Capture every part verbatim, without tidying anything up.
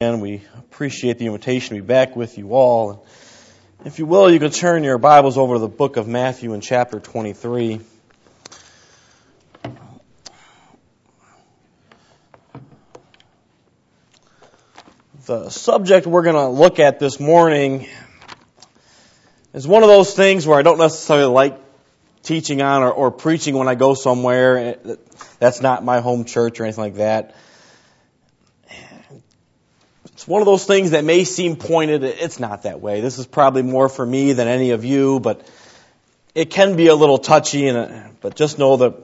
weekend. We appreciate the invitation to be back with you all. If you will, you can turn your Bibles over to the book of Matthew in chapter twenty-three. The subject we're going to look at this morning is one of those things where I don't necessarily like teaching on or, or preaching when I go somewhere that's not my home church or anything like that. It's one of those things that may seem pointed. It's not that way. This is probably more for me than any of you, but it can be a little touchy. And but just know that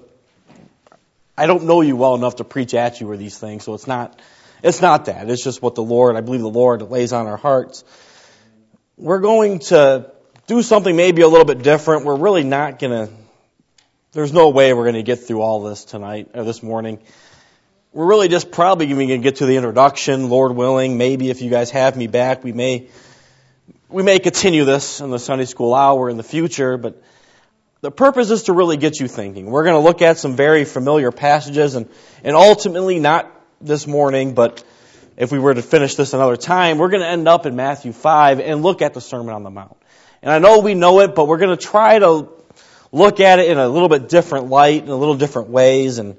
I don't know you well enough to preach at you or these things, so it's not. It's not that. It's just what the Lord, I believe the Lord lays on our hearts. We're going to do something maybe a little bit different. We're really not going to, there's no way we're going to get through all this tonight or this morning. We're really just probably going to get to the introduction, Lord willing. Maybe if you guys have me back, we may we may continue this in the Sunday school hour in the future, but the purpose is to really get you thinking. We're going to look at some very familiar passages and, and ultimately not this morning, but if we were to finish this another time, we're going to end up in Matthew five and look at the Sermon on the Mount. And I know we know it, but we're going to try to look at it in a little bit different light, in a little different ways. And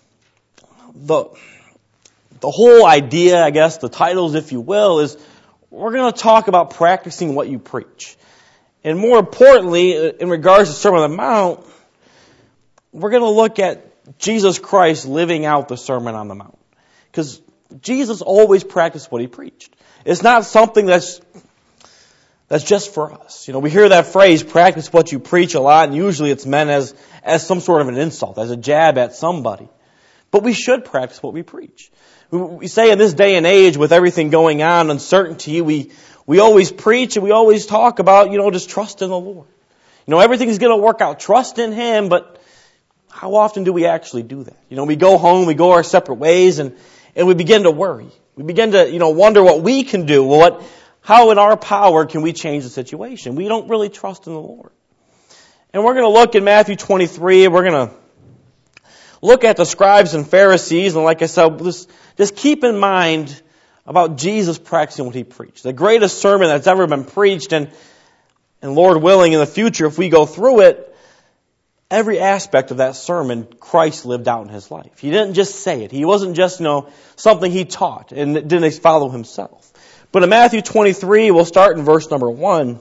the the whole idea, I guess, the titles, if you will, is we're going to talk about practicing what you preach. And more importantly, in regards to the Sermon on the Mount, we're going to look at Jesus Christ living out the Sermon on the Mount. Because Jesus always practiced what he preached. It's not something that's that's just for us. You know, we hear that phrase, practice what you preach, a lot, and usually it's meant as, as some sort of an insult, as a jab at somebody. But we should practice what we preach. We, we say in this day and age, with everything going on, uncertainty, we, we always preach and we always talk about, you know, just trust in the Lord. You know, everything's going to work out. Trust in Him, but how often do we actually do that? You know, we go home, we go our separate ways, and And we begin to worry. We begin to, you know, wonder what we can do. What, how in our power can we change the situation? We don't really trust in the Lord. And we're going to look in Matthew twenty-three. We're going to look at the scribes and Pharisees. And like I said, just, just keep in mind about Jesus practicing what he preached. The greatest sermon that's ever been preached. And, and Lord willing, in the future, if we go through it, every aspect of that sermon, Christ lived out in his life. He didn't just say it. He wasn't just, you know, something he taught and didn't follow himself. But in Matthew twenty-three, we'll start in verse number one.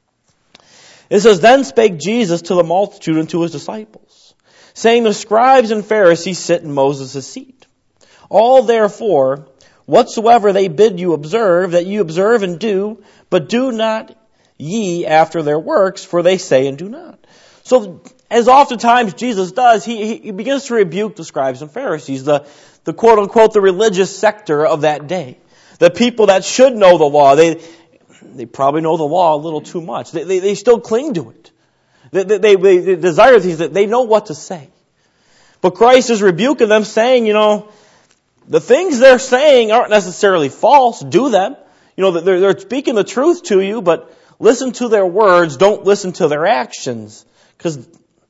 It says, Then spake Jesus to the multitude and to his disciples, saying, The scribes and Pharisees sit in Moses' seat. All therefore, whatsoever they bid you observe, that you observe and do, but do not ye after their works, for they say and do not. So, as oftentimes Jesus does, he, he begins to rebuke the scribes and Pharisees, the, the quote-unquote, the religious sector of that day. The people that should know the law. They they probably know the law a little too much. They, they, they still cling to it. They, they, they, they desire things that they know what to say. But Christ is rebuking them, saying, you know, the things they're saying aren't necessarily false. Do them. You know, they're, they're speaking the truth to you, but listen to their words. Don't listen to their actions. Because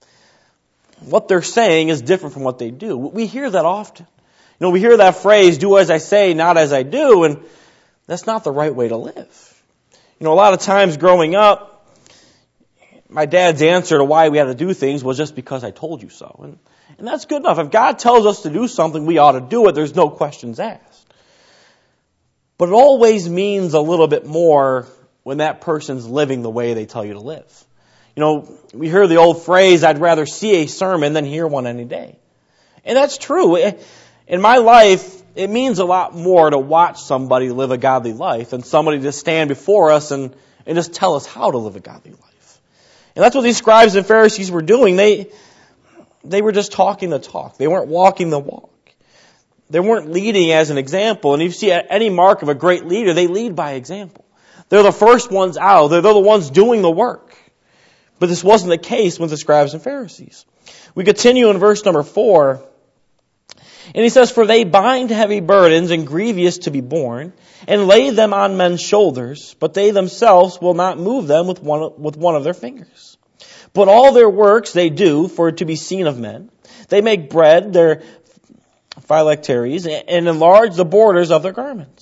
what they're saying is different from what they do. We hear that often. You know, we hear that phrase, do as I say, not as I do, and that's not the right way to live. You know, a lot of times growing up, my dad's answer to why we had to do things was just because I told you so. And, and that's good enough. If God tells us to do something, we ought to do it. There's no questions asked. But it always means a little bit more when that person's living the way they tell you to live. You know, we hear the old phrase, I'd rather see a sermon than hear one any day. And that's true. In my life, it means a lot more to watch somebody live a godly life than somebody to stand before us and, and just tell us how to live a godly life. And that's what these scribes and Pharisees were doing. They, they were just talking the talk. They weren't walking the walk. They weren't leading as an example. And if you see any mark of a great leader, they lead by example. They're the first ones out. They're, they're the ones doing the work. But this wasn't the case with the scribes and Pharisees. We continue in verse number four. And he says, For they bind heavy burdens and grievous to be borne, and lay them on men's shoulders, but they themselves will not move them with one, with one of their fingers. But all their works they do for to be seen of men. They make bread, their phylacteries, and enlarge the borders of their garments.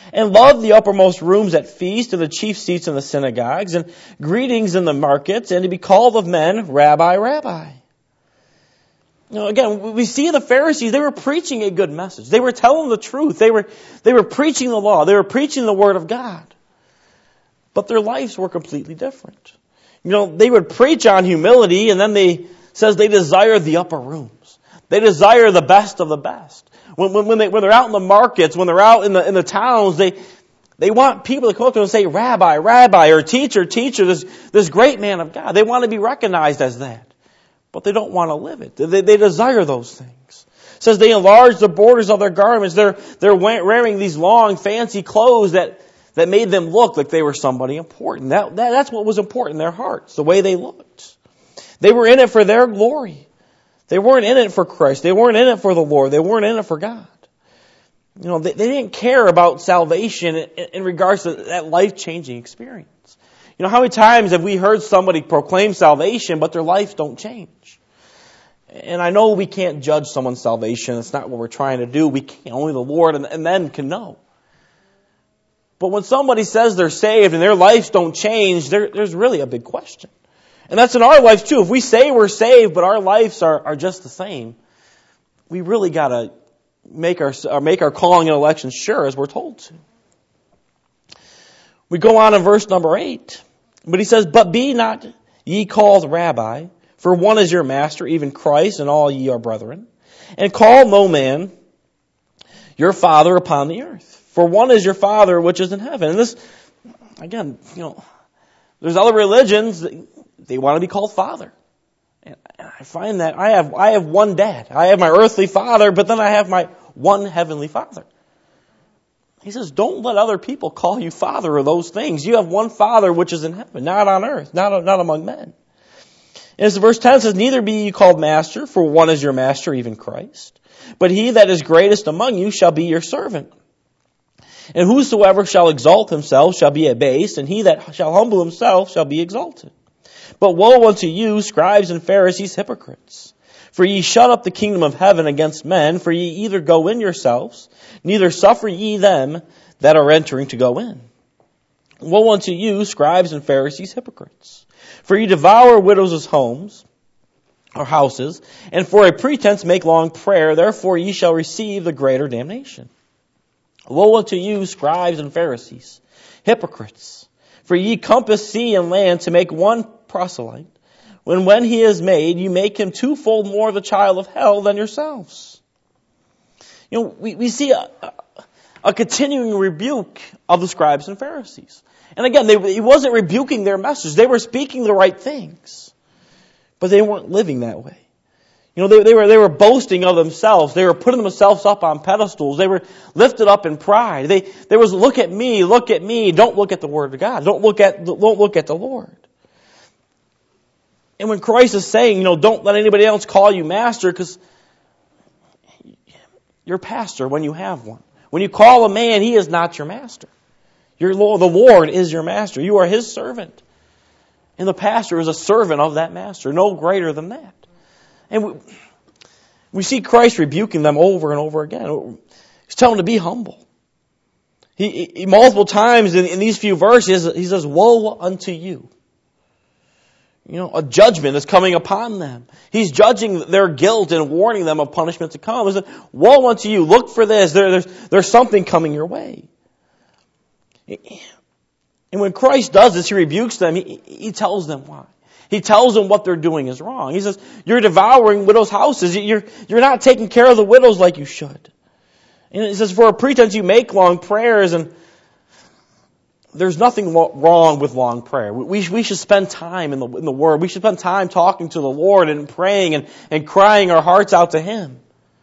and loved the uppermost rooms at feasts and the chief seats in the synagogues and greetings in the markets, and to be called of men, Rabbi, Rabbi. You know, again, we see the Pharisees, they were preaching a good message. They were telling the truth. They were, they were preaching the law. They were preaching the Word of God. But their lives were completely different. You know, they would preach on humility, and then they says they desire the upper rooms. They desire the best of the best. When, when, when, they, when they're out in the markets, when they're out in the, in the towns, they, they want people to come up to them and say, Rabbi, Rabbi, or teacher, teacher, this, this great man of God. They want to be recognized as that. But they don't want to live it. They, they desire those things. It says they enlarge the borders of their garments. They're, they're wearing these long, fancy clothes that, that made them look like they were somebody important. That, that, that's what was important in their hearts, the way they looked. They were in it for their glory. They weren't in it for Christ. They weren't in it for the Lord. They weren't in it for God. You know, they, they didn't care about salvation in, in regards to that life-changing experience. You know, how many times have we heard somebody proclaim salvation, but their lives don't change? And I know we can't judge someone's salvation. It's not what we're trying to do. We can't. Only the Lord and, and then can know. But when somebody says they're saved and their lives don't change, there, there's really a big question. And that's in our lives too. If we say we're saved, but our lives are, are just the same, we really got to make our, make our calling and election sure as we're told to. We go on in verse number eight. But he says, but be not ye called Rabbi, for one is your master, even Christ, and all ye are brethren. And call no man your father upon the earth. For one is your Father which is in heaven. And this, again, you know, there's other religions that they want to be called Father. And I find that I have I have one dad. I have my earthly father, but then I have my one heavenly Father. He says, don't let other people call you Father or those things. You have one Father which is in heaven, not on earth, not, not among men. And as verse ten says, neither be ye called Master, for one is your Master, even Christ. But he that is greatest among you shall be your servant. And whosoever shall exalt himself shall be abased, and he that shall humble himself shall be exalted. But woe unto you, scribes and Pharisees, hypocrites! For ye shut up the kingdom of heaven against men, for ye either go in yourselves, neither suffer ye them that are entering to go in. Woe unto you, scribes and Pharisees, hypocrites! For ye devour widows' homes, or houses, and for a pretense make long prayer, therefore ye shall receive the greater damnation. Woe unto you, scribes and Pharisees, hypocrites! For ye compass sea and land to make one proselyte, when when he is made, you make him twofold more the child of hell than yourselves. You know, we, we see a, a continuing rebuke of the scribes and Pharisees. And again, they, he wasn't rebuking their message. They were speaking the right things, but they weren't living that way. You know, they, they were they were boasting of themselves. They were putting themselves up on pedestals. They were lifted up in pride. They there was look at me, look at me. Don't look at the Word of God. Don't look at don't look at the Lord. And when Christ is saying, you know, don't let anybody else call you master, because you're pastor when you have one. When you call a man, he is not your master. Your Lord, the Lord is your master. You are his servant. And the pastor is a servant of that master, no greater than that. And we, we see Christ rebuking them over and over again. He's telling them to be humble. He, he multiple times in, in these few verses, he says, woe unto you. You know, a judgment is coming upon them. He's judging their guilt and warning them of punishment to come. He says, woe unto you, look for this. There, there's, there's something coming your way. And when Christ does this, he rebukes them. He, he tells them why. He tells them what they're doing is wrong. He says, you're devouring widows' houses. You're, you're not taking care of the widows like you should. And he says, for a pretense you make long prayers, and there's nothing wrong with long prayer. We, we should spend time in the, in the Word. We should spend time talking to the Lord and praying and, and crying our hearts out to Him.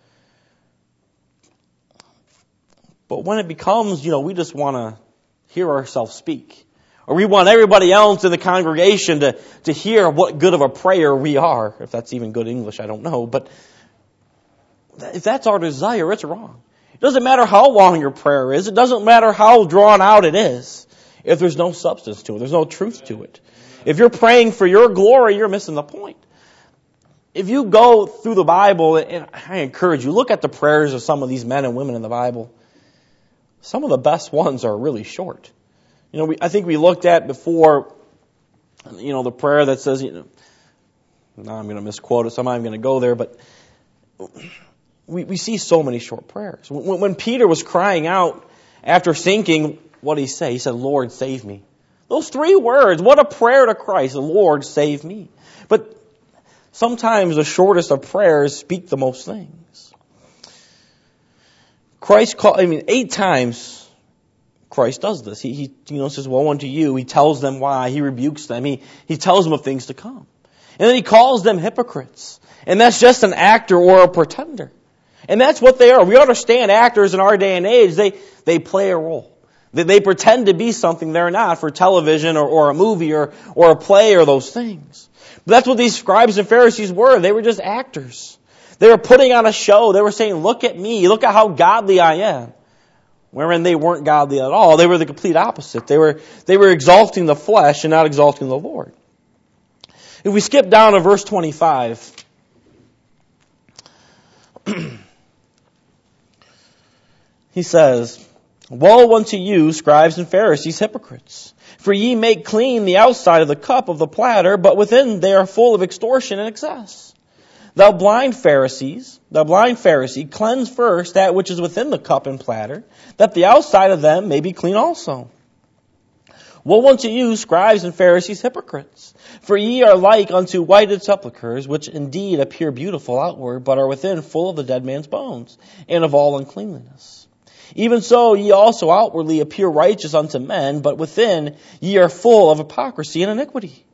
But when it becomes, you know, we just want to hear ourselves speak, or we want everybody else in the congregation to, to hear what good of a prayer we are, if that's even good English, I don't know. But if that's our desire, it's wrong. It doesn't matter how long your prayer is. It doesn't matter how drawn out it is. If there's no substance to it, there's no truth to it. If you're praying for your glory, you're missing the point. If you go through the Bible, and I encourage you, look at the prayers of some of these men and women in the Bible. some of the best ones are really short. You know, we, I think we looked at before, you know, the prayer that says, you know, now I'm going to misquote it, so I'm not even going to go there, but we, we see so many short prayers. When, when Peter was crying out after sinking, what did he say? He said, Lord, save me. Those three words, what a prayer to Christ, Lord, save me. But sometimes the shortest of prayers speak the most things. Christ called, I mean, eight times Christ does this. He, he you know, says, woe unto you. He tells them why. He rebukes them. He, he tells them of things to come. And then he calls them hypocrites. And that's just an actor or a pretender. And that's what they are. We understand actors in our day and age, they, they play a role. They, they pretend to be something they're not for television or, or a movie or, or a play or those things. But that's what these scribes and Pharisees were. They were just actors. They were putting on a show. They were saying, look at me. Look at how godly I am. Wherein they weren't godly at all. They were the complete opposite. They were, they were exalting the flesh and not exalting the Lord. If we skip down to verse twenty-five, he says, woe unto you, scribes and Pharisees, hypocrites! For ye make clean the outside of the cup of the platter, but within they are full of extortion and excess. Thou blind Pharisees, thou blind Pharisee, cleanse first that which is within the cup and platter, that the outside of them may be clean also. Woe unto you, scribes and Pharisees, hypocrites! For ye are like unto whited sepulchres, which indeed appear beautiful outward, but are within full of the dead man's bones, and of all uncleanliness. Even so ye also outwardly appear righteous unto men, but within ye are full of hypocrisy and iniquity.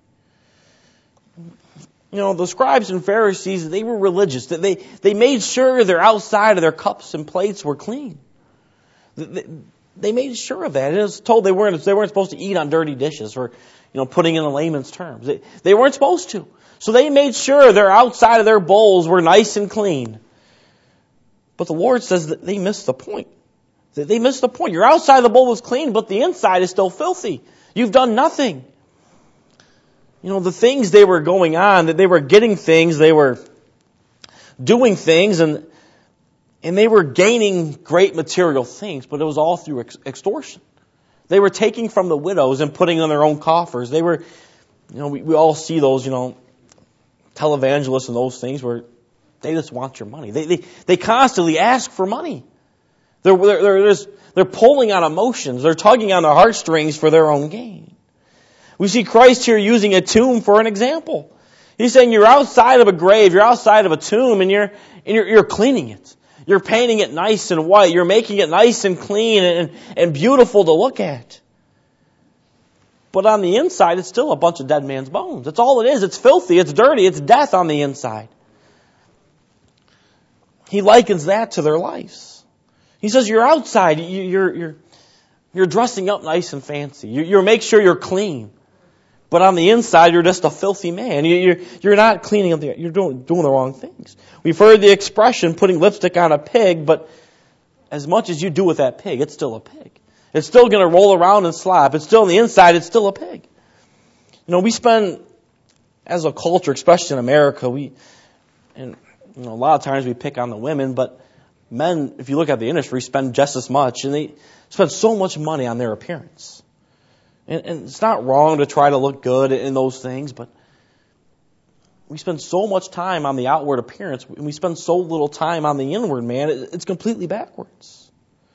You know, the scribes and Pharisees, they were religious. They, they made sure their outside of their cups and plates were clean. They, they made sure of that. It was told they weren't, they weren't supposed to eat on dirty dishes, or, you know, putting in a layman's terms. They, they weren't supposed to. So they made sure their outside of their bowls were nice and clean. But the Lord says that they missed the point. They missed the point. Your outside of the bowl was clean, but the inside is still filthy. You've done nothing. You know, the things they were going on, that they were getting things, they were doing things, and and they were gaining great material things, but it was all through ex- extortion. They were taking from the widows and putting in their own coffers. They were, you know, we, we all see those, you know, televangelists and those things where they just want your money. They they, they constantly ask for money. They're, they're, they're, just, they're pulling on emotions. They're tugging on the heartstrings for their own gain. We see Christ here using a tomb for an example. He's saying you're outside of a grave, you're outside of a tomb, and you're and you're, you're cleaning it. You're painting it nice and white. You're making it nice and clean and, and beautiful to look at. But on the inside, it's still a bunch of dead man's bones. That's all it is. It's filthy. It's dirty. It's death on the inside. He likens that to their lives. He says you're outside. You're you're you're dressing up nice and fancy. You you make sure you're clean. But on the inside, you're just a filthy man. You're, you're not cleaning up the, you're doing, doing the wrong things. We've heard the expression, putting lipstick on a pig, but as much as you do with that pig, it's still a pig. It's still going to roll around and slap. It's still on the inside, it's still a pig. You know, we spend, as a culture, especially in America, we, and you know, a lot of times we pick on the women, but men, if you look at the industry, spend just as much, and they spend so much money on their appearance. And, and it's not wrong to try to look good in those things, but we spend so much time on the outward appearance, and we spend so little time on the inward man, it, it's completely backwards.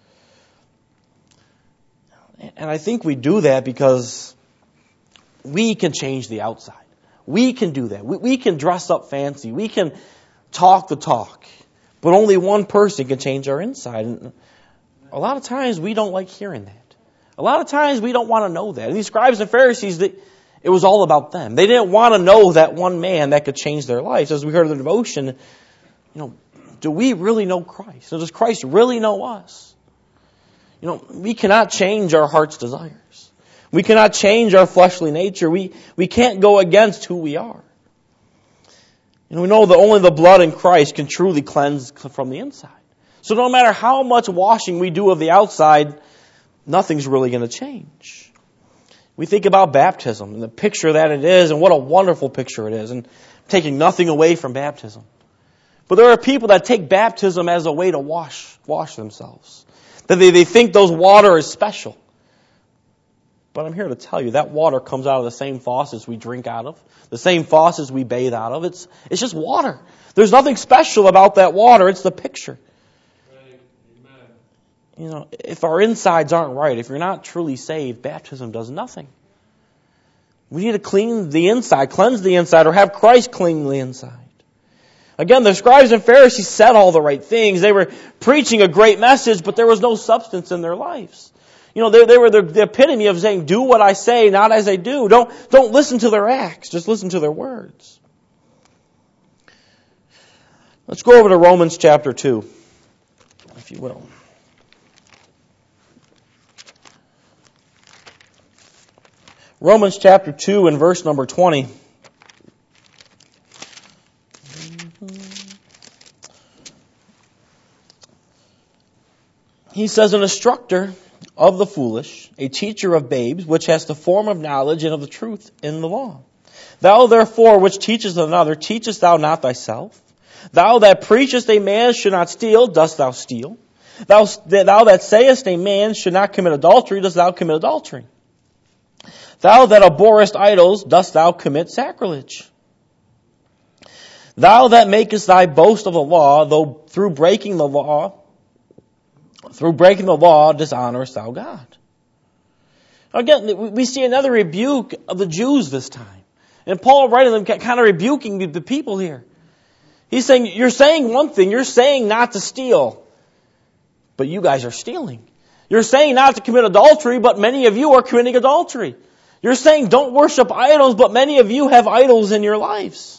And I think we do that because we can change the outside. We can do that. We, we can dress up fancy. We can talk the talk. But only one person can change our inside. And a lot of times we don't like hearing that. A lot of times we don't want to know that. And these scribes and Pharisees, they, it was all about them. They didn't want to know that one man that could change their lives. As we heard in the devotion, you know, do we really know Christ? Does Christ really know us? You know, we cannot change our heart's desires. We cannot change our fleshly nature. We, we can't go against who we are. And we know that only the blood in Christ can truly cleanse from the inside. So no matter how much washing we do of the outside, nothing's really going to change. We think about baptism and the picture that it is, and what a wonderful picture it is, and taking nothing away from baptism. But there are people that take baptism as a way to wash wash themselves. That they, they think those water is special. But I'm here to tell you, that water comes out of the same faucets we drink out of, the same faucets we bathe out of. It's, it's just water. There's nothing special about that water. It's the picture. Right. Amen. You know, if our insides aren't right, if you're not truly saved, baptism does nothing. We need to clean the inside, cleanse the inside, or have Christ clean the inside. Again, the scribes and Pharisees said all the right things. They were preaching a great message, but there was no substance in their lives. You know, they, they were the, the epitome of saying, do what I say, not as I do. Don't, don't listen to their acts, just listen to their words. Let's go over to Romans chapter two, if you will. Romans chapter two and verse number twenty. He says, an instructor of the foolish, a teacher of babes, which has the form of knowledge and of the truth in the law. Thou therefore, which teachest another, teachest thou not thyself? Thou that preachest a man should not steal, dost thou steal? Thou, thou that sayest a man should not commit adultery, dost thou commit adultery? Thou that abhorrest idols, dost thou commit sacrilege? Thou that makest thy boast of the law, though through breaking the law, through breaking the law, dishonorest thou God. Again, we see another rebuke of the Jews this time. And Paul writing them kind of rebuking the people here. He's saying, you're saying one thing, you're saying not to steal, but you guys are stealing. You're saying not to commit adultery, but many of you are committing adultery. You're saying don't worship idols, but many of you have idols in your lives.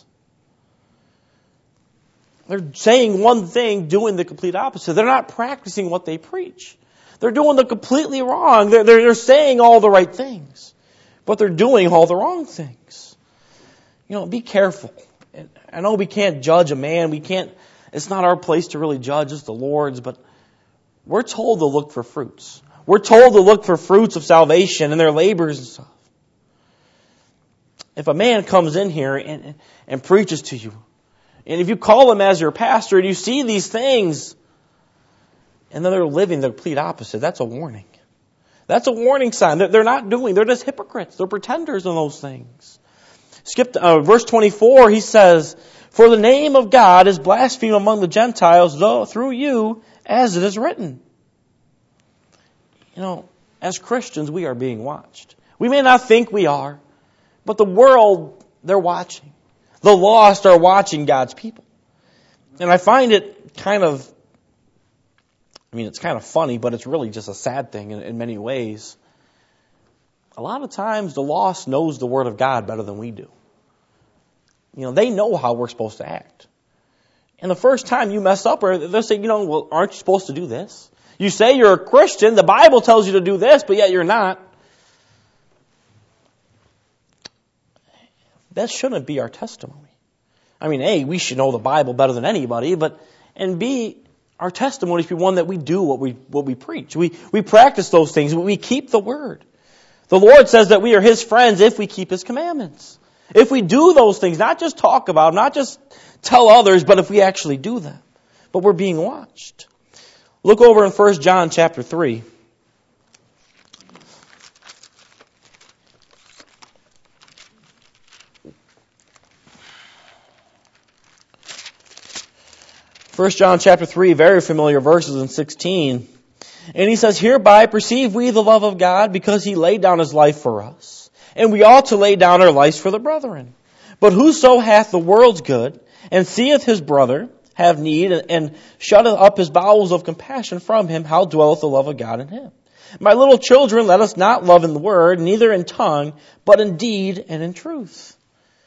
They're saying one thing, doing the complete opposite. They're not practicing what they preach. They're doing the completely wrong. They're, they're, they're saying all the right things, but they're doing all the wrong things. You know, be careful. I know we can't judge a man. We can't, it's not our place to really judge, it's the Lord's, but we're told to look for fruits. We're told to look for fruits of salvation and their labors and stuff. If a man comes in here and, and preaches to you, and if you call him as your pastor and you see these things, and then they're living the complete opposite, that's a warning. That's a warning sign. They're, they're not doing, they're just hypocrites. They're pretenders in those things. Skip to, uh, verse twenty-four, he says, for the name of God is blasphemed among the Gentiles, though through you, as it is written. You know, as Christians, we are being watched. We may not think we are, but the world, they're watching. The lost are watching God's people. And I find it kind of, I mean, it's kind of funny, but it's really just a sad thing in, in many ways. A lot of times the lost knows the Word of God better than we do. You know, they know how we're supposed to act. And the first time you mess up, or they'll say, you know, well, aren't you supposed to do this? You say you're a Christian, the Bible tells you to do this, but yet you're not. That shouldn't be our testimony. I mean, A, we should know the Bible better than anybody, but, and B, our testimony should be one that we do what we, what we preach. We, we practice those things. We keep the Word. The Lord says that we are His friends if we keep His commandments. If we do those things, not just talk about them, not just tell others, but if we actually do them. But we're being watched. Look over in First John chapter three. First John chapter three, very familiar verses in sixteen. And he says, hereby perceive we the love of God, because He laid down His life for us. And we ought to lay down our lives for the brethren. But whoso hath the world's good, and seeth his brother have need, and shutteth up his bowels of compassion from him, how dwelleth the love of God in him? My little children, let us not love in the word, neither in tongue, but in deed and in truth.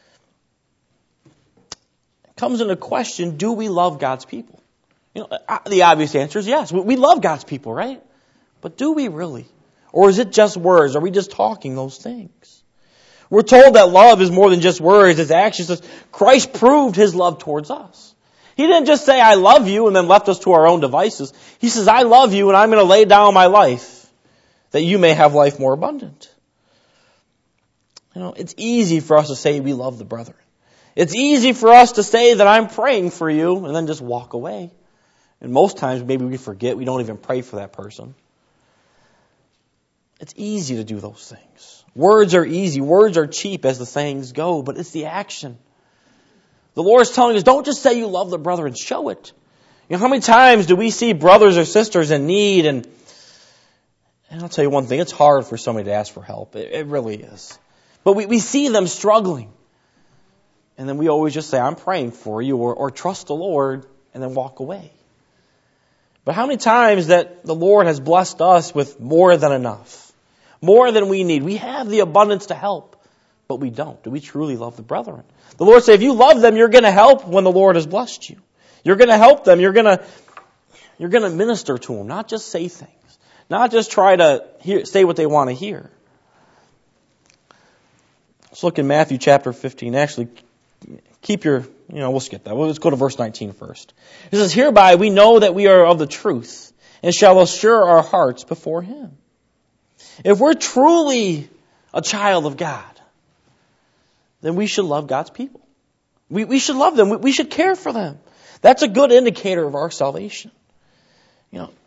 It comes into question, do we love God's people? You know, the obvious answer is yes. We love God's people, right? But do we really? Or is it just words? Are we just talking those things? We're told that love is more than just words, it's actions. Christ proved His love towards us. He didn't just say, I love you, and then left us to our own devices. He says, I love you, and I'm going to lay down my life that you may have life more abundant. You know, it's easy for us to say we love the brethren. It's easy for us to say that I'm praying for you, and then just walk away. And most times maybe we forget, we don't even pray for that person. It's easy to do those things. Words are easy. Words are cheap, as the sayings go, but it's the action. The Lord is telling us, don't just say you love the brother and show it. You know, how many times do we see brothers or sisters in need? And, and I'll tell you one thing, it's hard for somebody to ask for help. It, it really is. But we, we see them struggling. And then we always just say, I'm praying for you, or, or trust the Lord, and then walk away. But how many times that the Lord has blessed us with more than enough? More than we need. We have the abundance to help, but we don't. Do we truly love the brethren? The Lord said, if you love them, you're going to help when the Lord has blessed you. You're going to help them. You're going to, you're going to minister to them, not just say things. Not just try to hear, say what they want to hear. Let's look in Matthew chapter fifteen. Actually, keep your, you know, we'll skip that. Let's go to verse nineteen first. It says, hereby we know that we are of the truth, and shall assure our hearts before Him. If we're truly a child of God, then we should love God's people. We, we should love them. We, we should care for them. That's a good indicator of our salvation. You know,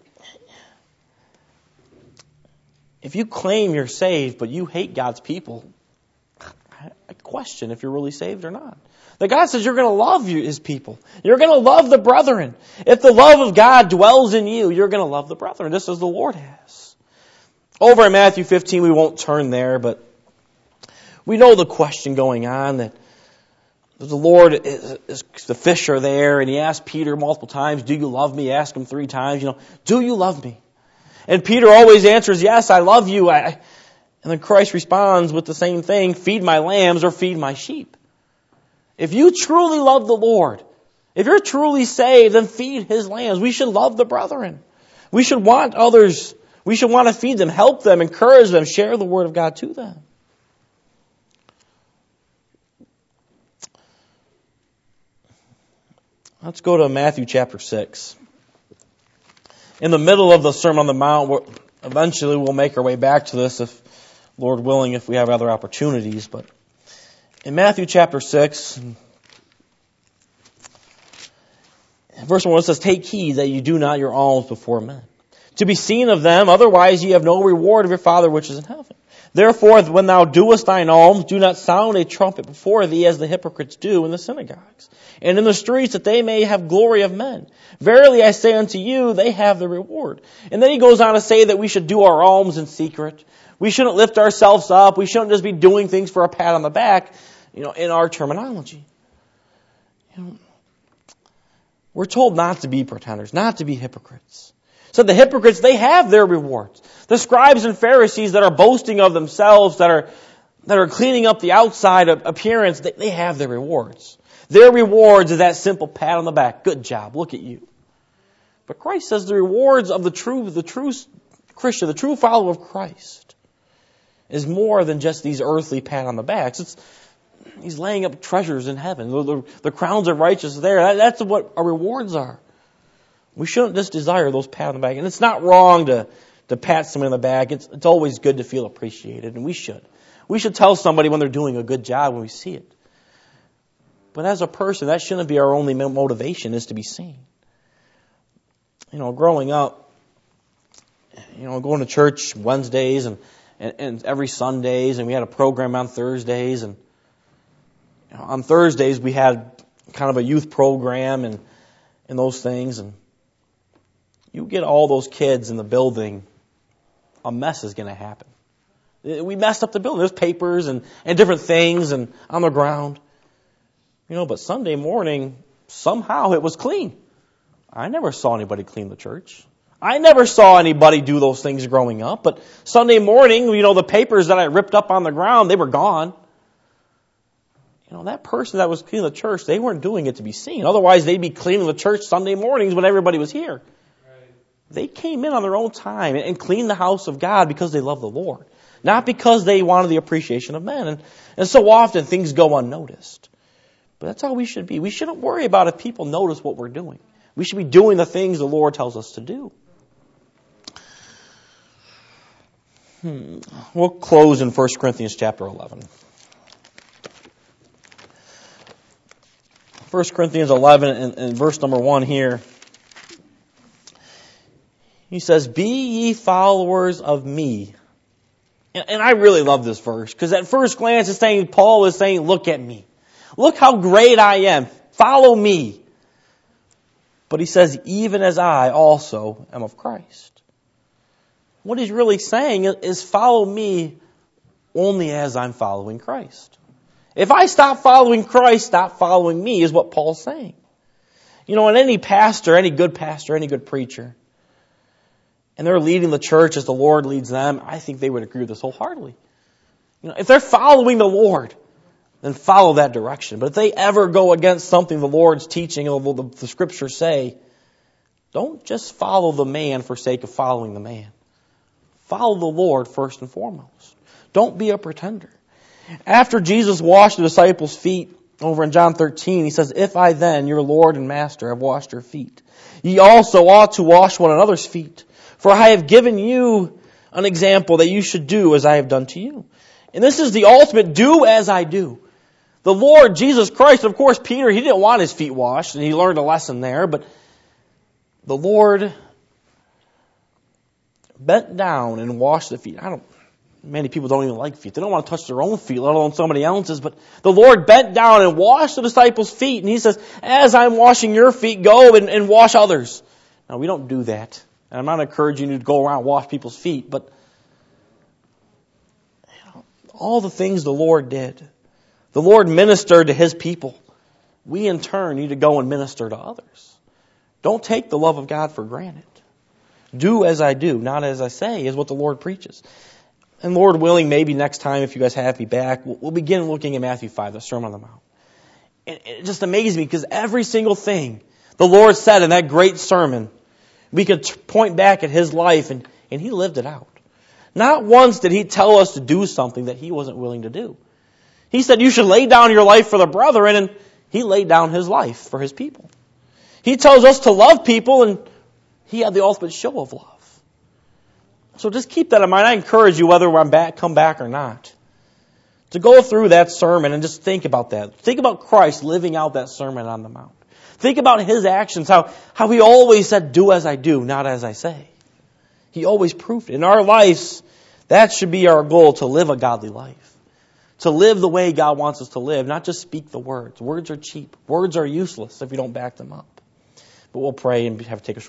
if you claim you're saved, but you hate God's people, I question if you're really saved or not. The God says you're going to love His people. You're going to love the brethren. If the love of God dwells in you, you're going to love the brethren, just as the Lord has. Over in Matthew fifteen, we won't turn there, but we know the question going on that the Lord, is, is, the fish are there, and He asked Peter multiple times, do you love me? He asked him three times, you know, do you love me? And Peter always answers, yes, I love you. I, and then Christ responds with the same thing, feed my lambs or feed my sheep. If you truly love the Lord, if you're truly saved, then feed His lambs. We should love the brethren. We should want others. We should want to feed them, help them, encourage them, share the Word of God to them. Let's go to Matthew chapter six. In the middle of the Sermon on the Mount, eventually we'll make our way back to this, if Lord willing, if we have other opportunities. But in Matthew chapter six, verse one, it says, take heed that you do not your alms before men, to be seen of them, otherwise ye have no reward of your Father which is in heaven. Therefore, when thou doest thine alms, do not sound a trumpet before thee, as the hypocrites do in the synagogues, and in the streets, that they may have glory of men. Verily I say unto you, they have the reward. And then he goes on to say that we should do our alms in secret. We shouldn't lift ourselves up. We shouldn't just be doing things for a pat on the back, you know, in our terminology. You know, we're told not to be pretenders, not to be hypocrites. So the hypocrites, they have their rewards. The scribes and Pharisees that are boasting of themselves, that are that are cleaning up the outside appearance, they, they have their rewards. Their rewards is that simple pat on the back. Good job. Look at you. But Christ says the rewards of the true, the true Christian, the true follower of Christ, is more than just these earthly pat on the backs. It's He's laying up treasures in heaven. The, the, the crowns of righteousness there. That, that's what our rewards are. We shouldn't just desire those pat on the back. And it's not wrong to, to pat someone on the back. It's, it's always good to feel appreciated, and we should. We should tell somebody when they're doing a good job when we see it. But as a person, that shouldn't be our only motivation, is to be seen. You know, growing up, you know, going to church Wednesdays and, and, and every Sundays, and we had a program on Thursdays, and you know, on Thursdays we had kind of a youth program and and those things, and you get all those kids in the building, a mess is going to happen. We messed up the building. There's papers and, and different things and on the ground. You know, but Sunday morning, somehow it was clean. I never saw anybody clean the church. I never saw anybody do those things growing up. But Sunday morning, you know, the papers that I ripped up on the ground, they were gone. You know, that person that was cleaning the church, they weren't doing it to be seen. Otherwise, they'd be cleaning the church Sunday mornings when everybody was here. Right. They came in on their own time and cleaned the house of God because they love the Lord. Not because they wanted the appreciation of men. And, and so often things go unnoticed. But that's how we should be. We shouldn't worry about if people notice what we're doing. We should be doing the things the Lord tells us to do. Hmm. We'll close in First Corinthians chapter eleven. First Corinthians eleven and, and verse number one here. He says, be ye followers of me. And I really love this verse, because at first glance it's saying, Paul is saying, look at me. Look how great I am. Follow me. But he says, even as I also am of Christ. What he's really saying is follow me only as I'm following Christ. If I stop following Christ, stop following me, is what Paul's saying. You know, and any pastor, any good pastor, any good preacher, and they're leading the church as the Lord leads them, I think they would agree with this wholeheartedly. You know, if they're following the Lord, then follow that direction. But if they ever go against something the Lord's teaching or the, the Scriptures say, don't just follow the man for sake of following the man. Follow the Lord first and foremost. Don't be a pretender. After Jesus washed the disciples' feet over in John thirteen, he says, if I then, your Lord and Master, have washed your feet, ye also ought to wash one another's feet. For I have given you an example that you should do as I have done to you. And this is the ultimate do as I do. The Lord Jesus Christ, of course, Peter, he didn't want his feet washed, and he learned a lesson there, but the Lord bent down and washed the feet. I don't, many people don't even like feet. They don't want to touch their own feet, let alone somebody else's, but the Lord bent down and washed the disciples' feet, and he says, as I'm washing your feet, go and, and wash others. Now, we don't do that. And I'm not encouraging you to go around and wash people's feet, but you know, all the things the Lord did. The Lord ministered to His people. We in turn need to go and minister to others. Don't take the love of God for granted. Do as I do, not as I say, is what the Lord preaches. And Lord willing, maybe next time, if you guys have me back, we'll begin looking at Matthew five, the Sermon on the Mount. And it just amazes me, because every single thing the Lord said in that great sermon, we could point back at His life, and, and He lived it out. Not once did He tell us to do something that He wasn't willing to do. He said you should lay down your life for the brethren, and He laid down His life for His people. He tells us to love people, and He had the ultimate show of love. So just keep that in mind. I encourage you, whether I'm back, come back or not, to go through that sermon and just think about that. Think about Christ living out that Sermon on the Mount. Think about His actions, how, how He always said, do as I do, not as I say. He always proved it. In our lives, that should be our goal, to live a godly life. To live the way God wants us to live, not just speak the words. Words are cheap. Words are useless if you don't back them up. But we'll pray and have to take a short